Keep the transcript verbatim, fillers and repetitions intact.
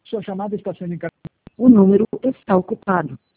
Sua chamada está sendo encaminhada. O número está ocupado.